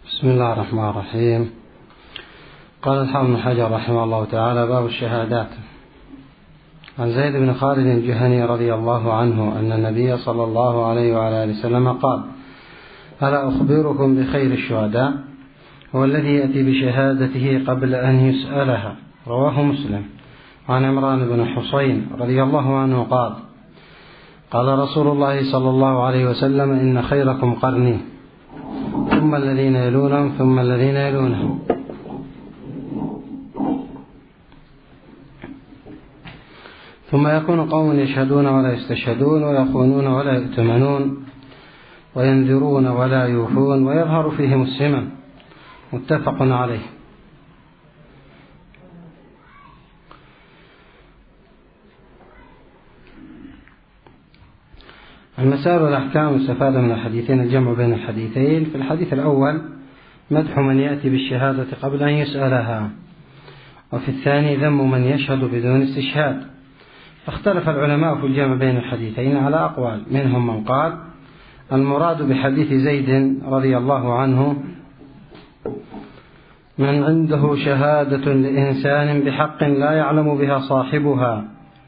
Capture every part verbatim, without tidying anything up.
بسم الله الرحمن الرحيم. قال الحافظ بن حجر رحمه الله تعالى: باب الشهادات. عن زيد بن خالد الجهني رضي الله عنه أن النبي صلى الله عليه وعلى آله وسلم قال: ألا أخبركم بخير الشهداء؟ هو الذي يأتي بشهادته قبل أن يسألها. رواه مسلم. عن عمران بن حصين رضي الله عنه قال: قال رسول الله صلى الله عليه وسلم: إن خيركم قرني، ثم الذين يلونهم، ثم الذين يلونهم. ثم يكون قوم يشهدون ولا يستشهدون، ويخونون ولا يؤتمنون، وينذرون ولا يوفون، ويظهر فيهم السمن. متفق عليه. المسائل والأحكام المستفادة من الحديثين: الجمع بين الحديثين. في الحديث الأول مدح من يأتي بالشهادة قبل أن يسألها، وفي الثاني ذم من يشهد بدون استشهاد. فاختلف العلماء في الجمع بين الحديثين على أقوال، منهم من قال: المراد بحديث زيد رضي الله عنه من عنده شهادة لإنسان بحق لا يعلم بها صاحبها،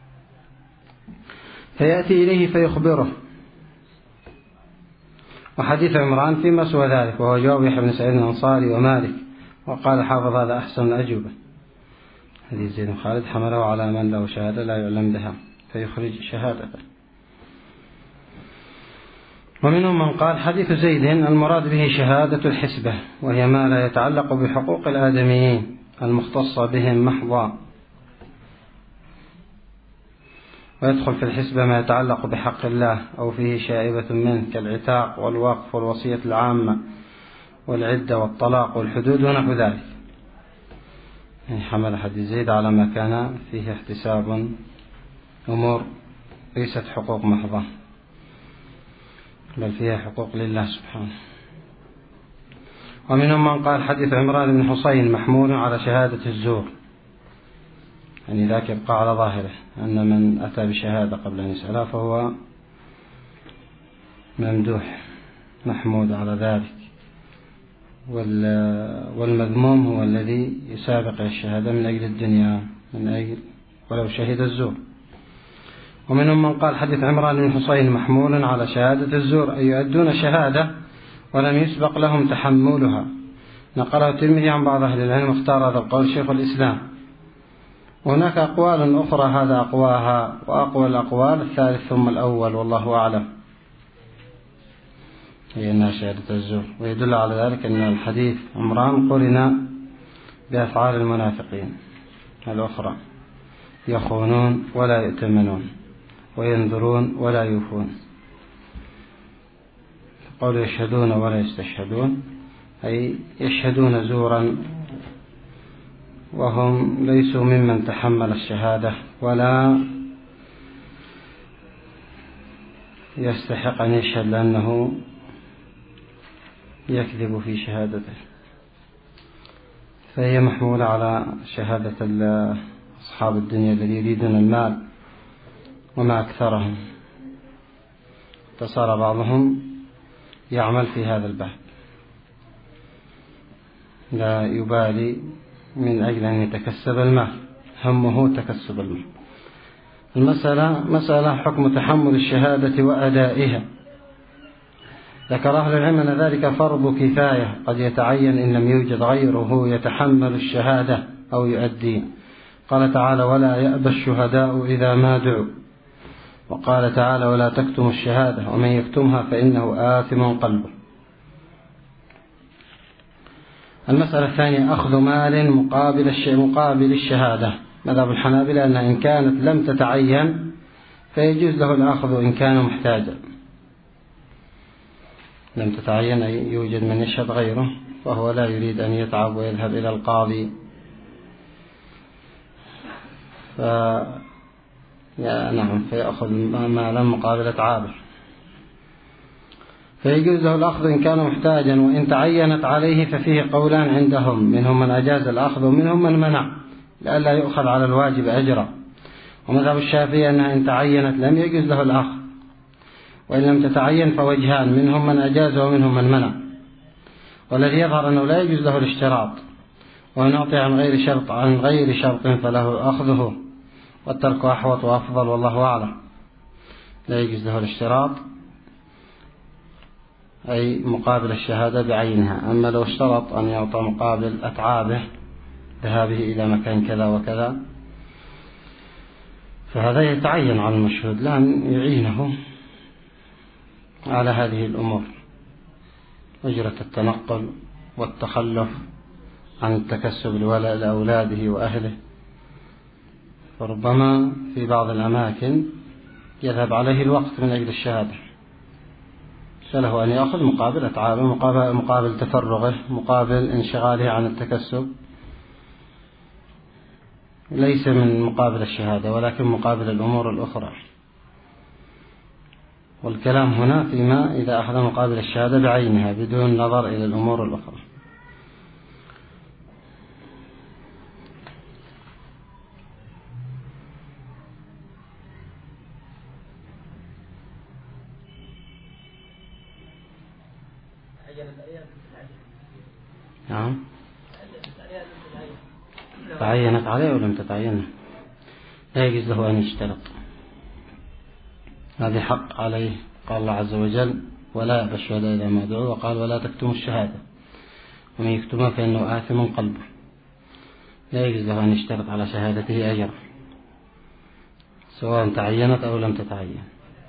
فيأتي إليه فيخبره. وحديث عمران فيما سوى ذلك، وهو جواب يحيى بن سعيد الأنصاري ومالك. وقال الحافظ: هذا أحسن الأجوبة. حديث زيد بن خالد حمله على من له شهادة لا يعلم بها فيخرج شهادته. ومنهم من قال: حديث زيد المراد به شهادة الحسبة، وهي ما لا يتعلق بحقوق الآدميين المختصة بهم محضا، ويدخل في الحسبة ما يتعلق بحق الله أو فيه شائبة منه، كالعتاق والوقف والوصية العامة والعدة والطلاق والحدود ونحو ذلك. يعني حمل حديث زيد على ما كان فيه احتساب أمور ليست حقوق محضة، بل فيها حقوق لله سبحانه. ومنهم من قال: حديث عمران بن حصين محمول على شهادة الزور، يعني ذاك يبقى على ظاهره أن من أتى بشهادة قبل أن يسألها فهو ممدوح محمود على ذلك، والمذموم هو الذي يسابق الشهادة من أجل الدنيا، من أجل ولو شهد الزور. ومنهم من قال: حديث عمران بن حصين محمول على شهادة الزور، أي يؤدون شهادة ولم يسبق لهم تحملها. نقله الترمذي عن بعض أهل العلم، واختار هذا القول شيخ الإسلام. وهناك أقوال أخرى هذا أقواها، وأقوى الأقوال الثالث ثم الأول، والله أعلم، هي أنها شهادة الزور. ويدل على ذلك أن الحديث عمران قرن بأفعال المنافقين الأخرى: يخونون ولا يؤتمنون، وينذرون ولا يوفون. قولوا يشهدون ولا يستشهدون، أي يشهدون زورا وهم ليسوا ممن تحمل الشهادة ولا يستحق أن يشهد لأنه يكذب في شهادته، فهي محمولة على شهادة أصحاب الدنيا الذين يريدون المال وما أكثرهم، فصار بعضهم يعمل في هذا الباب لا يبالي من أجل أن يتكسب المال، همه تكسب المال. المسألة مسألة حكم تحمل الشهادة وأدائها. ذكر أهل العلم أن ذلك فرض كفاية، قد يتعين إن لم يوجد غيره يتحمل الشهادة أو يؤدي. قال تعالى: ولا يأبى الشهداء إذا ما دعوا. وقال تعالى: ولا تكتموا الشهادة، ومن يكتمها فإنه آثم قلبه. المسألة الثانية: أخذ مال مقابل الشيء مقابل الشهادة. مذهب الحنابلة أن إن كانت لم تتعين فيجوز له الأخذ إن كان محتاجا. لم تتعين أي يوجد من يشهد غيره، وهو لا يريد أن يتعب ويذهب إلى القاضي، ف يا نعم فيأخذ مالا مقابل عابر، فيجوز له الأخذ إن كان محتاجا. وإن تعينت عليه ففيه قولان عندهم، منهم من أجاز الأخذ ومنهم من منع لئلا يؤخذ على الواجب أجرا. ومذهب الشافعي أنها إن تعينت لم يجوز له الأخذ، وإن لم تتعين فوجهان، منهم من أجاز ومنهم من منع. والذي يظهر أنه لا يجوز له الاشتراط، وأن يعطي عن غير شرط عن غير شرط فله أخذه، والترك أحوط وأفضل والله أعلم. لا يجوز له الاشتراط أي مقابل الشهادة بعينها. أما لو اشترط أن يعطى مقابل أتعابه ذهابه إلى مكان كذا وكذا فهذا يتعين على المشهود، لأن يعينه على هذه الأمور، أجرة التنقل والتخلف عن التكسب لأولاده وأهله. فربما في بعض الأماكن يذهب عليه الوقت من أجل الشهادة، فله أن يأخذ مقابل أتعابه، مقابل, مقابل تفرغه، مقابل انشغاله عن التكسب، ليس من مقابل الشهادة ولكن مقابل الأمور الأخرى. والكلام هنا فيما إذا أخذ مقابل الشهادة بعينها بدون نظر إلى الأمور الأخرى. نعم، تعينت عليه ولم تتعين لا يجوز له أن يشترط، هذا حق عليه. قال الله عز وجل: ولا يأبى الشهداء إذا ما دعوا، وقال: ولا تكتموا الشهادة ومن يكتمها فإنه آثم قلبه. لا يجوز له أن يشترط على شهادته أجر سواء تعينت أو لم تتعين،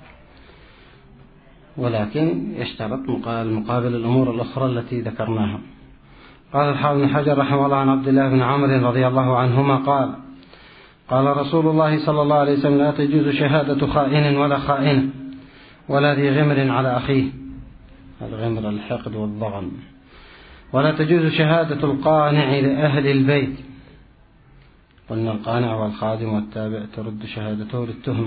ولكن يشترط مقابل الأمور الأخرى التي ذكرناها. قال الحافظ بن حجر رحمه الله عن عبد الله بن عمرو رضي الله عنهما قال: قال رسول الله صلى الله عليه وسلم: لا تجوز شهادة خائن ولا خائنة ولا ذي غمر على أخيه، الغمر الحقد والضغن. ولا تجوز شهادة القانع لأهل البيت، قلنا القانع والخادم والتابع ترد شهادته للتهمة.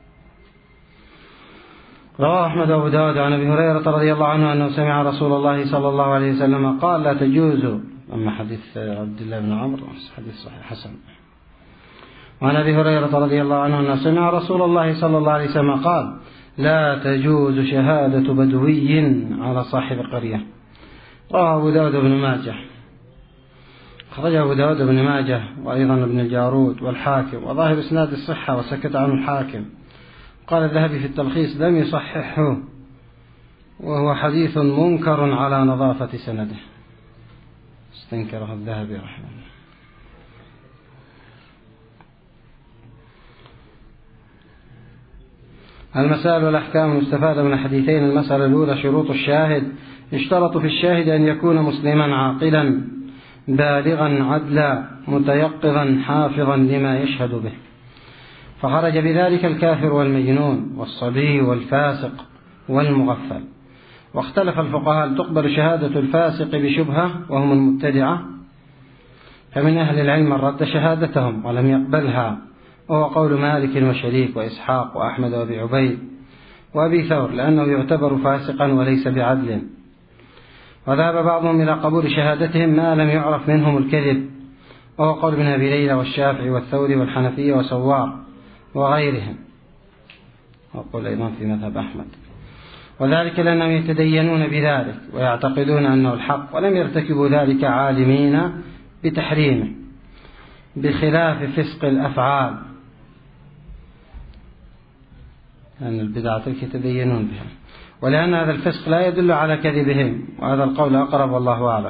رواه أحمد وأبو داود عن أبي هريرة رضي الله عنه أنه سمع رسول الله صلى الله عليه وسلم قال: لا تجوز. أما حديث عبد الله بن عمرو حديث صحيح حسن. وعن أبي هريرة رضي الله عنه أنه سمع رسول الله صلى الله عليه وسلم قال: لا تجوز شهادة بدوي على صاحب قرية. رواه أبو داود بن ماجه، خرج أبو داود بن ماجه وأيضا ابن الجارود والحاكم، وظاهر إسناد الصحة وسكت عنه الحاكم. قال الذهبي في التلخيص: لم يصححه، وهو حديث منكر على نظافة سنده، استنكره الذهبي رحمه الله. المسائل والأحكام المستفادة من الحديثين: المسألة الأولى: شروط الشاهد. يشترط في الشاهد أن يكون مسلما عاقلا بالغا عدلا متيقظا حافظا لما يشهد به، فخرج بذلك الكافر والمجنون والصبي والفاسق والمغفل. واختلف الفقهاء هل تقبل شهادة الفاسق بشبهة وهم المبتدعة، فمن أهل العلم من رد شهادتهم ولم يقبلها، وهو قول مالك وشريك وإسحاق وأحمد وأبي عبيد وأبي ثور، لأنه يعتبر فاسقا وليس بعدل. وذهب بعضهم إلى قبول شهادتهم ما لم يعرف منهم الكذب، وهو قول ابن أبي ليلى والشافعي والثوري والحنفية وسوار وغيرهم، وقول أيضا في مذهب أحمد. وذلك لأنهم يتدينون بذلك ويعتقدون أنه الحق، ولم يرتكبوا ذلك عالمين بتحريمه، بخلاف فسق الأفعال، لأن البدعة تلك يتدينون بها، ولأن هذا الفسق لا يدل على كذبهم، وهذا القول أقرب والله أعلم.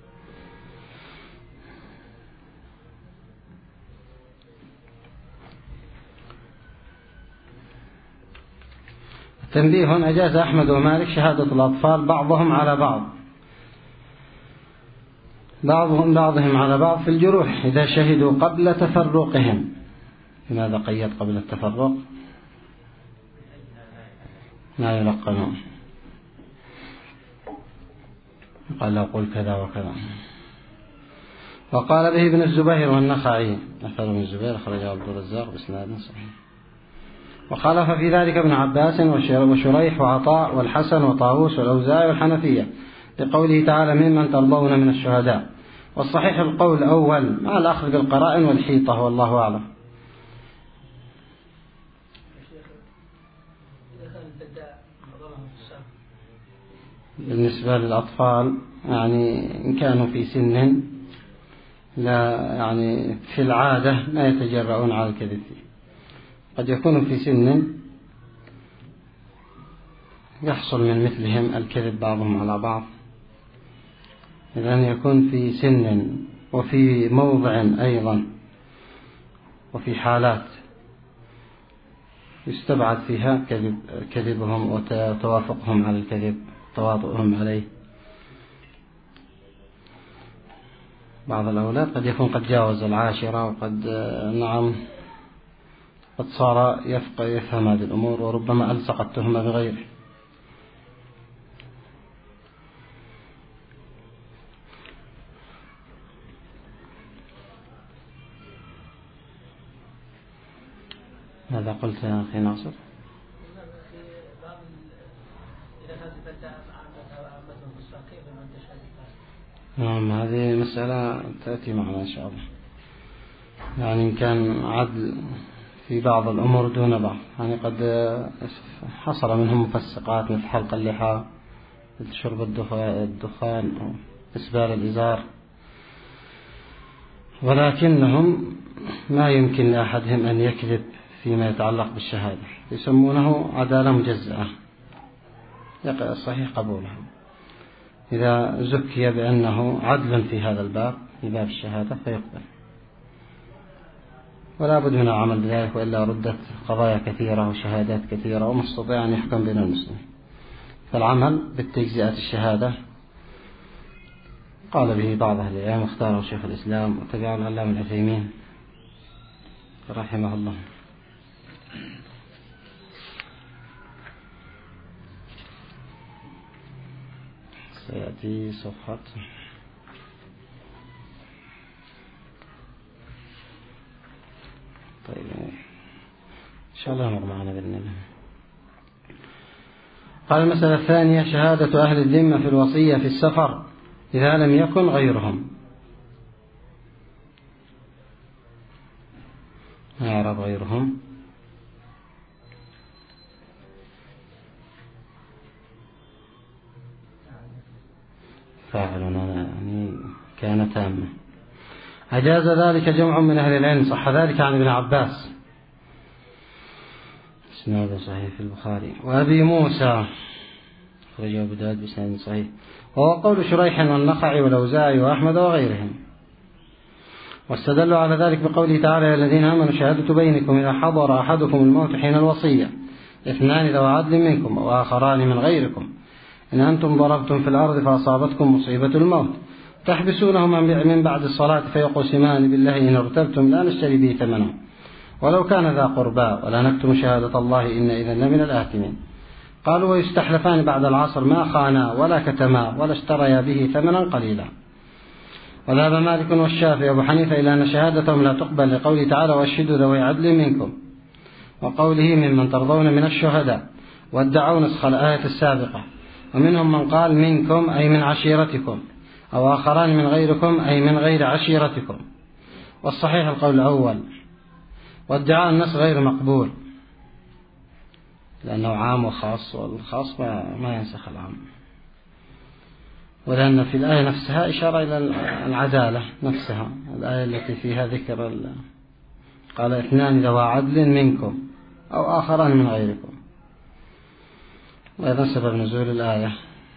تنبيه: أجاز أحمد ومالك شهادة الأطفال بعضهم على بعض بعضهم بعضهم على بعض في الجروح إذا شهدوا قبل تفرقهم. لماذا قيد قبل التفرق؟ لا يلقنون، قال له قل كذا وكذا. وقال به ابن الزبير والنخعي، أثر ابن الزبير أخرجه عبد الرزاق بإسناد صحيح. وخالف في ذلك ابن عباس وشريح وعطاء والحسن وطاووس والأوزاعي والحنفية، لقوله تعالى: ممن ترضون من الشهداء. والصحيح القول الأول مع الأخذ بالقرائن والحيطة، والله أعلم. بالنسبة للأطفال يعني إن كانوا في سن لا يعني في العادة لا يتجرؤون على الكذب فيه. قد يكونوا في سن يحصل من مثلهم الكذب بعضهم على بعض، إذن يكون في سن وفي موضع أيضا وفي حالات يستبعد فيها كذب كذبهم وتوافقهم على الكذب، تواطؤهم عليه. بعض الأولاد قد يكون قد جاوز العاشرة وقد نعم قد صار يفقه يفهم هذه الأمور، وربما ألصق التهمة بغيره. ماذا قلت يا أخي ناصر؟ نعم، هذه مسألة تأتي معنا إن شاء الله. يعني إن كان عدل في بعض الأمور دون بعض، يعني قد حصل منهم مفسقات مثل حلق اللحى، مثل شرب الدخان أو إسبال الإزار، ولكنهم ما يمكن لأحدهم أن يكذب فيما يتعلق بالشهادة، يسمونه عدالة مجزئة، يقع الصحيح قبولها إذا زكي بأنه عدل في هذا الباب، في باب الشهادة، فيقبل. ولا بد من العمل بذلك، وإلا ردت قضايا كثيرة وشهادات كثيرة وما استطيع أن يحكم بين المسلمين. فالعمل بالتجزئة الشهادة قال به بعض أهل العلم، اختاره شيخ الإسلام وتبعه العلامة ابن عثيمين رحمه الله. سيأتي صفحة طيب إن شاء الله يمر معنا بإذن الله. قال المسألة الثانية: شهادة أهل الذمة في الوصية في السفر إذا لم يكن غيرهم. ما يعرف غيرهم؟ فاعل يعني كان تاما. أجاز ذلك جمع من أهل العلم، صح ذلك عن ابن عباس، اسناده صحيح في البخاري، وأبي موسى خرجه أبو داود بسند صحيح، وهو قول شريح والنخعي والأوزاعي وأحمد وغيرهم. واستدلوا على ذلك بقوله تعالى: يا الذين آمنوا شهادة بينكم إذا حضر أحدكم الموت حين الوصية اثنان ذو عدل منكم وآخران من غيركم إن أنتم ضربتم في الأرض فأصابتكم مصيبة الموت تحبسونهما من بعد الصلاة فيقسمان بالله إن ارتبتم لا نشتري به ثمنا ولو كان ذا قربى ولا نكتم شهادة الله إن إذن لمن الآثمين. قالوا: ويستحلفان بعد العصر ما خانا ولا كتما ولا اشتريا به ثمنا قليلا. وذهب مالك والشافعي وابو حنيفة إلى أن شهادتهم لا تقبل لقوله تعالى: واشهدوا ذوي عدل منكم، وقوله: ممن ترضون من الشهداء، وادعوا نسخ الآية السابقة. ومنهم من قال: منكم أي من عشيرتكم، أو آخران من غيركم أي من غير عشيرتكم. والصحيح القول الأول، وادعاء النسخ غير مقبول لأنه عام وخاص، والخاص ما ينسخ العام، ولأن في الآية نفسها إشارة إلى العدالة نفسها، الآية التي فيها ذكر قال: اثنان ذوى عدل منكم أو آخران من غيركم. وأيضا سبب نزول الآية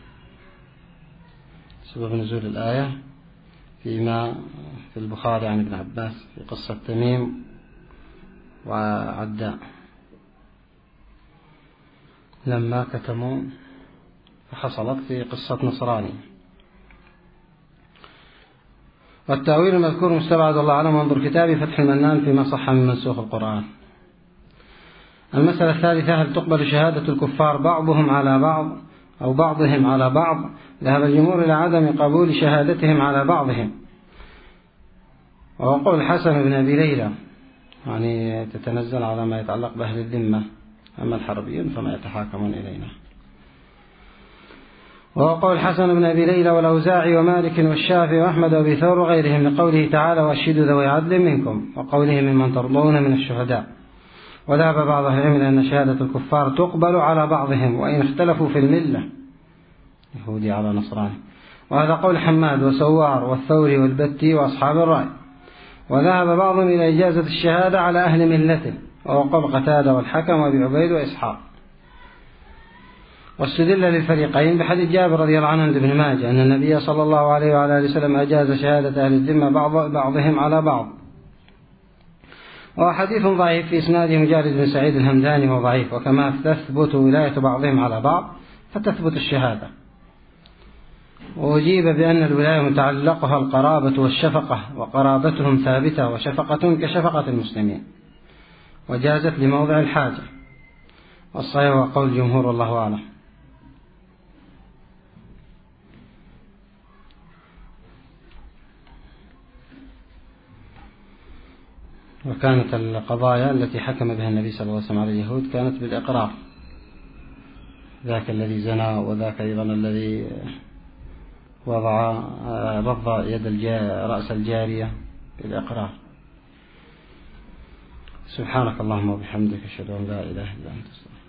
سبب نزول الآية فيما في البخاري عن ابن عباس في قصة تميم وعداء لما كتموا، فحصلت في قصة نصراني. والتأويل المذكور مستبعد الله أعلم، وانظر كتابي فتح المنان فيما صح من منسوخ القرآن. المسألة الثالثة: هل تقبل شهادة الكفار بعضهم على بعض أو بعضهم على بعض؟ ذهب الجمهور إلى عدم قبول شهادتهم على بعضهم، وهو قول الحسن بن أبي ليلى، يعني تتنزل على ما يتعلق بأهل الذمة، أما الحربيون فما يتحاكمون إلينا. وهو قول الحسن بن أبي ليلى والأوزاعي ومالك والشافعي وأحمد وأبي ثور وغيرهم لقوله تعالى: واشهدوا ذوي عدل منكم، وقوله: ممن ترضون من الشهداء. وذهب بعض أهل العلم أن شهادة الكفار تقبل على بعضهم وإن اختلفوا في الملة، يهودي على نصراني. وهذا قول حماد وسوار والثوري والبتي وأصحاب الرأي. وذهب بعضهم إلى إجازة الشهادة على أهل ملته، وهو قول قتادة والحكم وأبي عبيد وإسحاق. واستدل للفريقين بحديث جابر رضي الله عنه عند ابن ماجه أن النبي صلى الله عليه وعلى آله وسلم أجاز شهادة أهل الذمة بعض بعضهم على بعض. وحديث ضعيف في إسناده مجالد بن سعيد الهمداني وهو ضعيف. وكما تثبت ولاية بعضهم على بعض فتثبت الشهادة. وأجيب بأن الولاية متعلقها القرابة والشفقة، وقرابتهم ثابتة وشفقتهم كشفقة المسلمين، وجازت لموضع الحاجة. والصحيح هو قول الجمهور والله أعلم. وكانت القضايا التي حكم بها النبي صلى الله عليه وسلم على اليهود كانت بالإقرار، ذاك الذي زنى وذاك أيضا الذي وضع رض يد رأس الجارية بالإقرار. سبحانك اللهم وبحمدك أشهد أن لا إله إلا أنت.